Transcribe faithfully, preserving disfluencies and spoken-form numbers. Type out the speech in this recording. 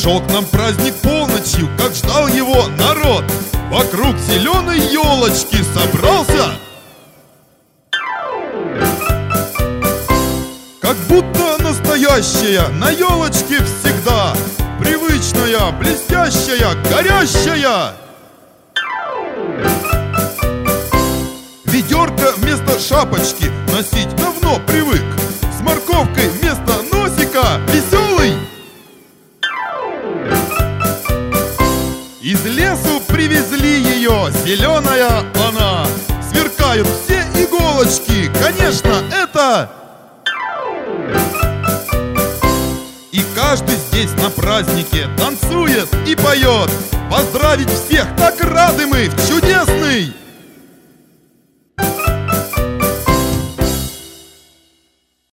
Пришел к нам праздник полночью, как ждал его народ. Вокруг зеленой елочки собрался, как будто настоящая, на елочке всегда. Привычная, блестящая, горящая. Ведерко вместо шапочки носить давно привык. С морковкой вместо носика веселый. Из лесу привезли ее, зеленая она. Сверкают все иголочки, конечно, это... И каждый здесь на празднике танцует и поет. Поздравить всех так рады мы в чудесный